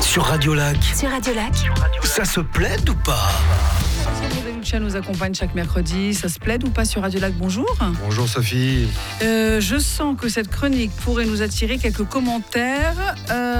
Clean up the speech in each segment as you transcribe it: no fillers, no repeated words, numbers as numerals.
Sur Radio Lac, ça se plaide ou pas? Lucia nous accompagne chaque mercredi. Ça se plaide ou pas sur Radio Lac? Bonjour. Bonjour Sophie. Je sens que cette chronique pourrait nous attirer quelques commentaires.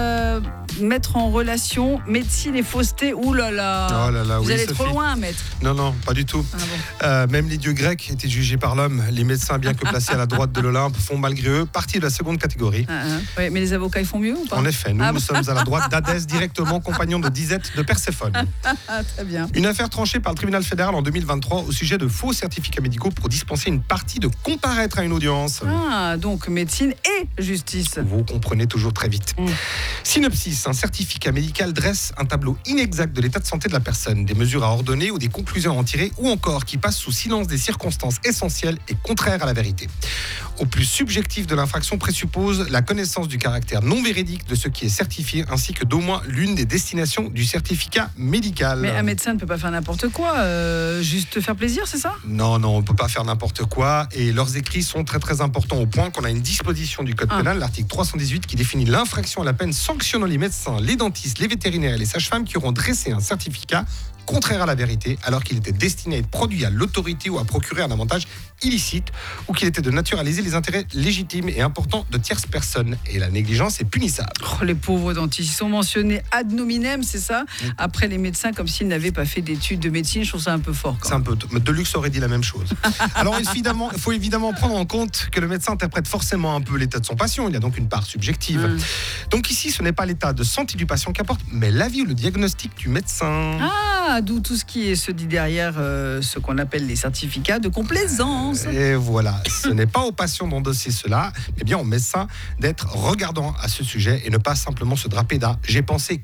Mettre en relation médecine et fausseté. Ouh là là. Oh là là, Vous oui, allez Sophie. trop loin, maître. Non, pas du tout. Ah bon. Même les dieux grecs étaient jugés par l'homme. Les médecins, bien que placés à la droite de l'Olympe, font malgré eux partie de la seconde catégorie. Oui, mais les avocats, ils font mieux ou pas? En effet, nous sommes à la droite d'Hadès, directement compagnon de disette de Perséphone. Très bien. Une affaire tranchée par le tribunal fédéral en 2023 au sujet de faux certificats médicaux pour dispenser une partie de comparaître à une audience. Ah, donc médecine et justice. Vous comprenez toujours très vite. Mm. Synopsis, un certificat médical dresse un tableau inexact de l'état de santé de la personne, des mesures à ordonner ou des conclusions à en tirer, ou encore qui passe sous silence des circonstances essentielles et contraires à la vérité. Au plus subjectif de l'infraction présuppose la connaissance du caractère non véridique de ce qui est certifié, ainsi que d'au moins l'une des destinations du certificat médical. Mais un médecin ne peut pas faire n'importe quoi, juste faire plaisir, c'est ça? Non, on ne peut pas faire n'importe quoi, et leurs écrits sont très très importants au point qu'on a une disposition du Code pénal, l'article 318, qui définit l'infraction à la peine sanctionnant les médecins, les dentistes, les vétérinaires et les sages-femmes qui auront dressé un certificat contraire à la vérité, alors qu'il était destiné à être produit à l'autorité ou à procurer un avantage illicite, ou qu'il était de nature à léser les intérêts légitimes et importants de tierces personnes. Et la négligence est punissable. Oh, les pauvres dentistes, ils sont mentionnés ad nominem, c'est ça? Après les médecins, comme s'ils n'avaient pas fait d'études de médecine, je trouve ça un peu fort. C'est un peu... Deluxe aurait dit la même chose. Alors évidemment, il faut évidemment prendre en compte que le médecin interprète forcément un peu l'état de son patient. Il y a donc une part subjective. Donc ici, ce n'est pas l'état de santé du patient qui apporte, mais l'avis ou le diagnostic du médecin. Ah, d'où tout ce qui se dit derrière ce qu'on appelle les certificats de complaisance. Et voilà, ce n'est pas au patient d'endosser cela, mais bien au médecin d'être regardant à ce sujet et ne pas simplement se draper d'un « j'ai pensé que ».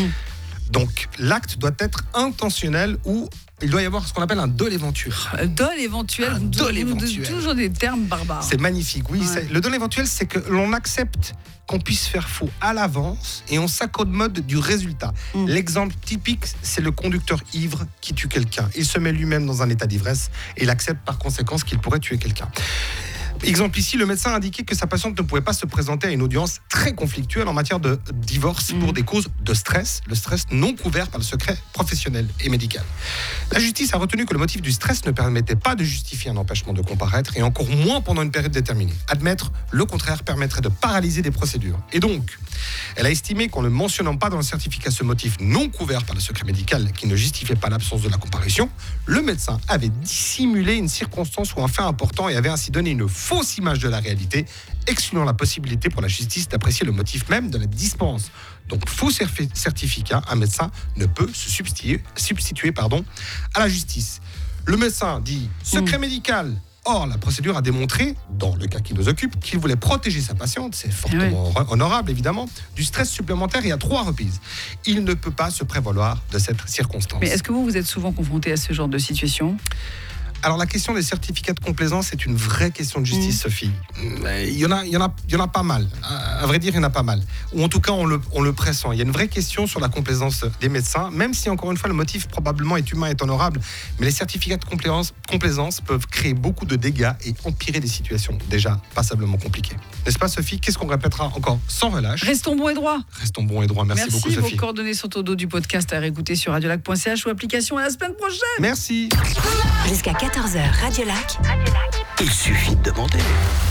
Donc l'acte doit être intentionnel ou il doit y avoir ce qu'on appelle un dol éventuel. Dol éventuel, vous donnez toujours des termes barbares. C'est magnifique, oui. Ouais. Le dol éventuel, c'est que l'on accepte qu'on puisse faire faux à l'avance et on s'accommode du résultat. L'exemple typique, c'est le conducteur ivre qui tue quelqu'un. Il se met lui-même dans un état d'ivresse et il accepte par conséquent qu'il pourrait tuer quelqu'un. Exemple ici, le médecin a indiqué que sa patiente ne pouvait pas se présenter à une audience très conflictuelle en matière de divorce pour des causes de stress, le stress non couvert par le secret professionnel et médical. La justice a retenu que le motif du stress ne permettait pas de justifier un empêchement de comparaître et encore moins pendant une période déterminée. Admettre le contraire permettrait de paralyser des procédures. Et donc, elle a estimé qu'en ne mentionnant pas dans le certificat ce motif non couvert par le secret médical qui ne justifiait pas l'absence de la comparution, le médecin avait dissimulé une circonstance ou un fait important et avait ainsi donné une fausse image de la réalité, excluant la possibilité pour la justice d'apprécier le motif même de la dispense. Donc, faux certificat, un médecin ne peut se substituer à la justice. Le médecin dit secret médical. Or, la procédure a démontré, dans le cas qui nous occupe, qu'il voulait protéger sa patiente, c'est fortement honorable évidemment, du stress supplémentaire et à 3 reprises. Il ne peut pas se prévaloir de cette circonstance. Mais est-ce que vous êtes souvent confronté à ce genre de situation ? Alors la question des certificats de complaisance est une vraie question de justice, Sophie. Il y en a pas mal. À vrai dire, il y en a pas mal. Ou en tout cas, on le pressent. Il y a une vraie question sur la complaisance des médecins, même si, encore une fois, le motif probablement est humain, est honorable. Mais les certificats de complaisance peuvent créer beaucoup de dégâts et empirer des situations déjà passablement compliquées. N'est-ce pas, Sophie? Qu'est-ce qu'on répétera encore sans relâche? Restons bons et droits. Restons bons et droits. Merci beaucoup, Sophie. Vos coordonnées sont au dos du podcast à réécouter sur radiolac.ch ou application. À la semaine prochaine. Merci. Jusqu'à 14h, Radio Lac. Il suffit de demander.